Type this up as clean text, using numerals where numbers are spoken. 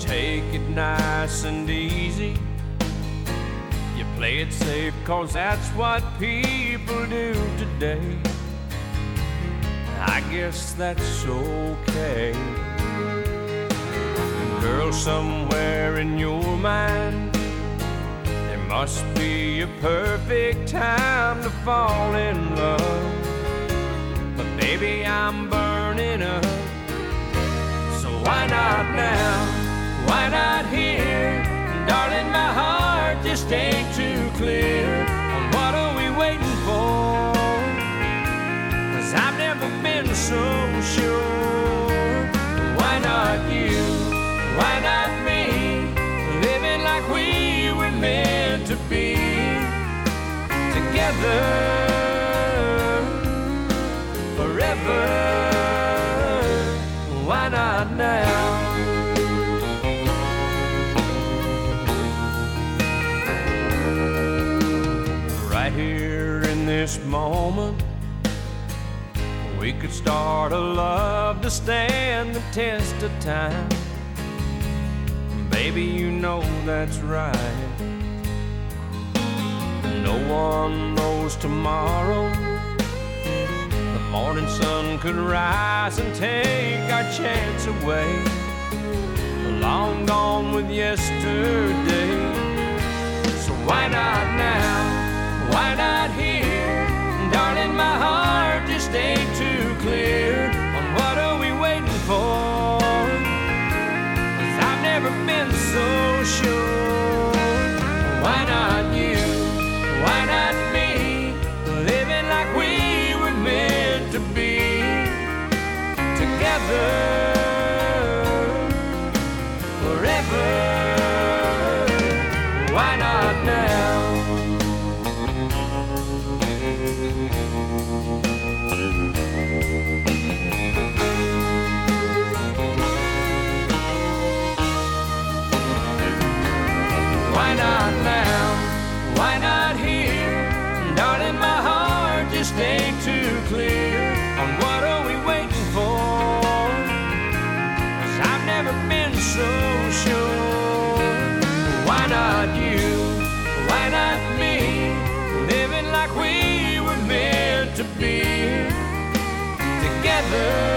take it nice and easy. You play it safe, 'cause that's what people do today. I guess that's okay. Girl, somewhere in your mind, there must be a perfect time to fall in love. But baby, I'm burning up, so why not now? Why not here? Darling, my heart just ain't too clear. What are we waiting for? 'Cause I've never been so sure. Why not you? Why not me? Living like we were meant to be together forever. Why not now? Right here in this moment, we could start a love to stand the test of time. Baby, you know that's right. No one knows tomorrow. The morning sun could rise and take our chance away. Long gone with yesterday. So why not now? Why not here? Darling, my heart just ain't too clear. On what are we waiting for? 'Cause I've never been so sure. Why not you? Why not me? Living like we were meant to be together forever. Why not now? Why not now? Why not here? Darling, my heart just ain't too clear. On what are we waiting for? 'Cause I've never been so sure. Why not you? Why not me? Living like we were meant to be together